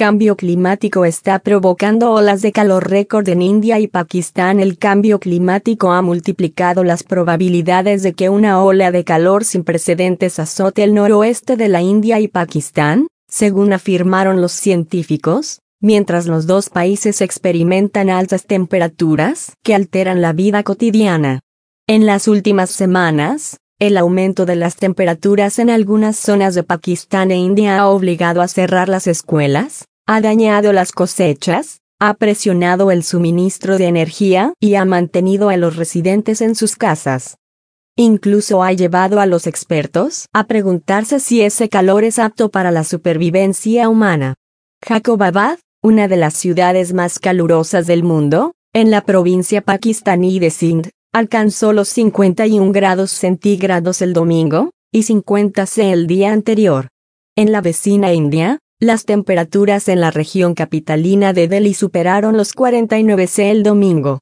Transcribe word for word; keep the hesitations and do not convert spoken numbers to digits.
cambio climático está provocando olas de calor récord en India y Pakistán. El cambio climático ha multiplicado las probabilidades de que una ola de calor sin precedentes azote el noroeste de la India y Pakistán, según afirmaron los científicos, mientras los dos países experimentan altas temperaturas que alteran la vida cotidiana. En las últimas semanas, el aumento de las temperaturas en algunas zonas de Pakistán e India ha obligado a cerrar las escuelas, ha dañado las cosechas, ha presionado el suministro de energía y ha mantenido a los residentes en sus casas. Incluso ha llevado a los expertos a preguntarse si ese calor es apto para la supervivencia humana. Jacobabad, una de las ciudades más calurosas del mundo, en la provincia pakistaní de Sindh, alcanzó los cincuenta y un grados centígrados el domingo, y cincuenta ce el día anterior. En la vecina India, las temperaturas en la región capitalina de Delhi superaron los cuarenta y nueve ce el domingo.